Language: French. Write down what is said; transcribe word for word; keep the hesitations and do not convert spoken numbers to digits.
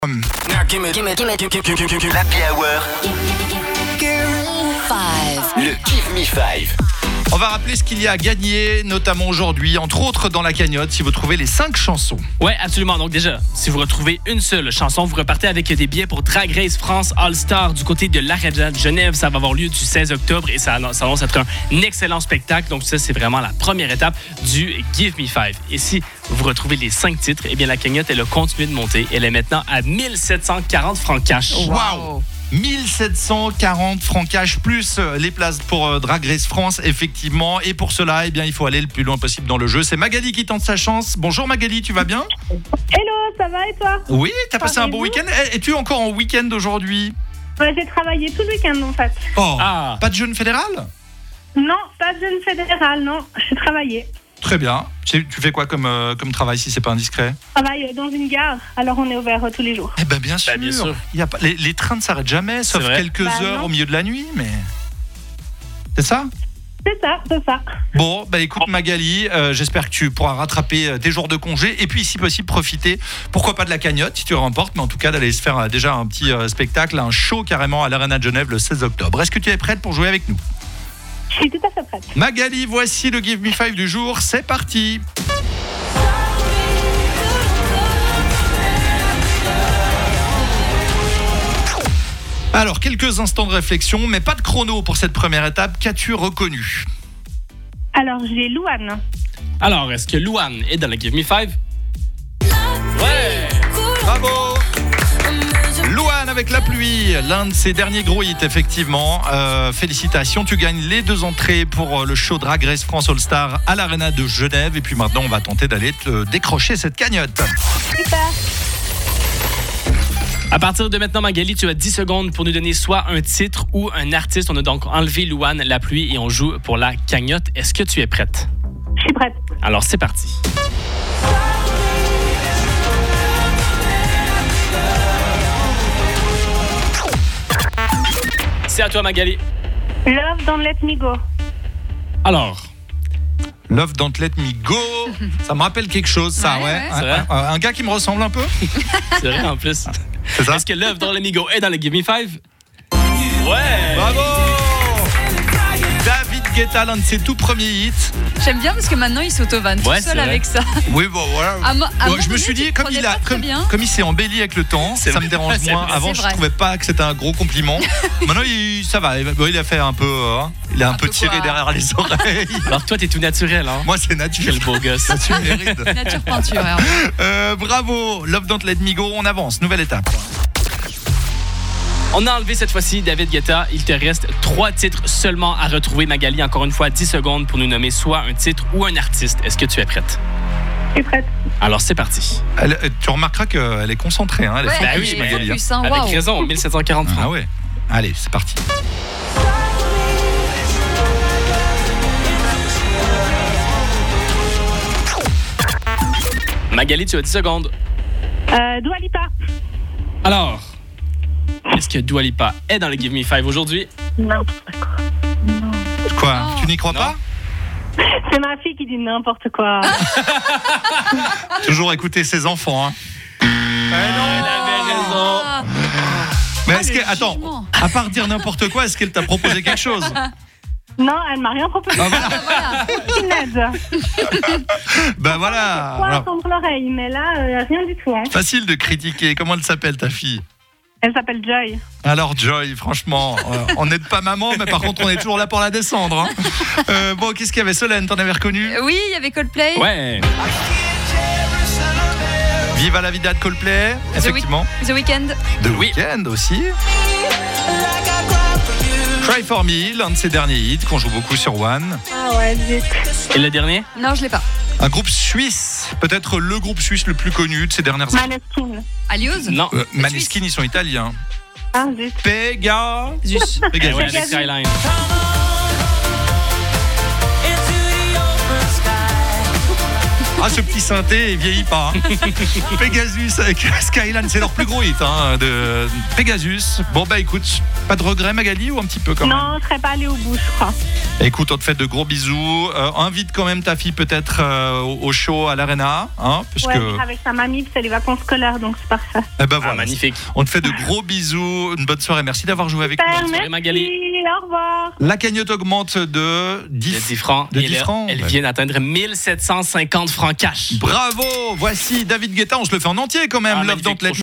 L'Happy Hour. Le Give Me Five. On va rappeler ce qu'il y a à gagner, notamment aujourd'hui, entre autres dans la cagnotte, si vous trouvez les cinq chansons. Ouais, absolument. Donc déjà, si vous retrouvez une seule chanson, vous repartez avec des billets pour Drag Race France All-Star du côté de l'Arena de Genève. Ça va avoir lieu du seize octobre et ça annonce, ça annonce être un excellent spectacle. Donc ça, c'est vraiment la première étape du Give Me Five. Et si vous retrouvez les cinq titres, eh bien la cagnotte, elle a continué de monter. Elle est maintenant à mille sept cent quarante francs cash. Waouh! mille sept cent quarante francs cash plus les places pour Drag Race France, effectivement. Et pour cela, eh bien, il faut aller le plus loin possible dans le jeu. C'est Magali qui tente sa chance. Bonjour Magali, tu vas bien? Hello, ça va et toi? Oui, t'as passé un bon vous week-end. Es-tu encore en week-end aujourd'hui? Ouais, j'ai travaillé tout le week-end en fait. Oh, Ah. Pas de jeûne fédéral? Non, pas de jeune fédéral, non. J'ai travaillé. Très bien. Tu tu fais quoi comme, euh, comme travail si c'est pas indiscret? Je travaille dans une gare, alors on est ouvert euh, tous les jours. Eh ben bien sûr. Ben, bien sûr. Il y a pas, les, les trains ne s'arrêtent jamais, sauf vrai. quelques Bah, heures non. au milieu de la nuit, mais... C'est ça? C'est ça, c'est ça. Bon, bah écoute Magali, euh, j'espère que tu pourras rattraper euh, tes jours de congé et puis si possible profiter, pourquoi pas de la cagnotte si tu remportes, mais en tout cas d'aller se faire euh, déjà un petit euh, spectacle, un show carrément à l'Arena de Genève le seize octobre. Est-ce que tu es prête pour jouer avec nous? Je suis tout à fait prête. Magali, voici le Give Me Five du jour, c'est parti. Alors, quelques instants de réflexion, mais pas de chrono pour cette première étape. Qu'as-tu reconnu? Alors j'ai Louane. Alors, est-ce que Louane est dans le Give Me Five? Ouais! Bravo! Louane avec La Pluie, l'un de ses derniers gros hits, effectivement. Euh, félicitations, tu gagnes les deux entrées pour le show Drag Race France All-Star à l'Arena de Genève. Et puis maintenant, on va tenter d'aller te décrocher cette cagnotte. Super. À partir de maintenant, Magali, tu as dix secondes pour nous donner soit un titre ou un artiste. On a donc enlevé Louane, La Pluie et on joue pour la cagnotte. Est-ce que tu es prête? Je suis prête. Alors, c'est parti. C'est à toi, Magali. Love, don't let me go. Alors, Love Don't Let Me Go, ça me rappelle quelque chose, ça, ouais. Ouais, ouais. Un, C'est vrai. un- un gars qui me ressemble un peu, c'est vrai en plus. c'est ça? Est-ce que Love dans l'Amigo est dans le Give Me Five? Ouais! Bravo! David Guetta, l'un de ses tout premiers hits. J'aime bien parce que maintenant il s'auto-vanne Ouais, tout c'est seul vrai. avec ça. Oui, bon, voilà. À mo- à un Ouais, moment je me donné, suis tu dit, le comme prenais il, a, pas très comme, bien. comme il s'est embelli avec le temps, C'est ça vrai. me dérange C'est moins. vrai. Avant, C'est je vrai. trouvais pas que c'était un gros compliment. Maintenant, il, ça va. Bon, il a fait un peu, euh, il a un, Un peu peu tiré quoi derrière les oreilles. Alors toi, t'es tout naturel, hein? Moi, c'est naturel. Quel beau gosse. Tu le mérites. Nature peinture. hein. Euh, bravo, Love Don't Let Me Go. On avance. Nouvelle étape. On a enlevé cette fois-ci David Guetta. Il te reste trois titres seulement à retrouver, Magali. Encore une fois, dix secondes pour nous nommer soit un titre ou un artiste. Est-ce que tu es prête? Je suis prête. Alors, c'est parti. Elle- euh, tu remarqueras qu'elle est concentrée. Hein, elle est Ouais, focus, oui, il est Magali, hein. focus, hein, Avec waouh. raison, mille sept cent quarante francs. Ah ouais. Allez, c'est parti. Magali, tu as dix secondes. Euh, Dua Lipa. Alors, est-ce que Dua Lipa est dans le Give Me Five aujourd'hui? N'importe quoi. Quoi? Non. Tu n'y crois Non. pas? C'est ma fille qui dit n'importe quoi. Toujours écouter ses enfants. Hein. Eh non. Elle avait raison. Ah, Mais Ah, est-ce le que, attends, jugement. à part dire n'importe quoi, est-ce qu'elle t'a proposé quelque chose? Non, elle m'a rien proposé. Ah, voilà. voilà. Aucune aide. Ben voilà. Quoi Alors, contre l'oreille, mais là, euh, rien du tout. Hein. facile de critiquer. Comment elle s'appelle ta fille? Elle s'appelle Joy. Alors Joy, franchement, euh, on n'aide pas maman, mais par contre on est toujours là pour la descendre. Hein. Euh, bon, qu'est-ce qu'il y avait? Solène, t'en avais reconnu? Euh, Oui, il y avait Coldplay. Ouais. Viva la vida de Coldplay, effectivement. The Weeknd. The Oui. Weeknd aussi. Cry for Me, l'un de ses derniers hits qu'on joue beaucoup sur One. Ah ouais, zut. Et le dernier? Non, je l'ai pas. Un groupe suisse, peut-être le groupe suisse le plus connu de ces dernières années. Maneskin. Alios. Non. Euh, Maneskin, ils sont italiens. Ah zut. Pega. Zeus. Eh Pegasus. ouais, avec Skyline. Ah, ce petit synthé, il vieillit pas. Hein. Pegasus avec Skyline, c'est leur plus gros hit hein, de Pegasus. Bon, bah écoute, pas de regret, Magali, ou un petit peu quand même? Non, je serais pas allée au bout, je crois. Écoute, on te fait de gros bisous. Euh, invite quand même ta fille peut-être euh, au, au show à l'Arena. Hein, parce Ouais, que... avec sa mamie, c'est les vacances scolaires, donc c'est parfait. Eh ben Ah, voilà. magnifique. On te fait de gros bisous. Une bonne soirée. Merci d'avoir joué avec Super, nous. soirée, merci. Magali. Au revoir. La cagnotte augmente de dix, De dix francs. de Et dix là, francs. Elle Ouais. vient d'atteindre mille sept cent cinquante francs cash. Bravo. Voici David Guetta. On se le fait en entier quand même. Ah, Love magnifique. Don't Let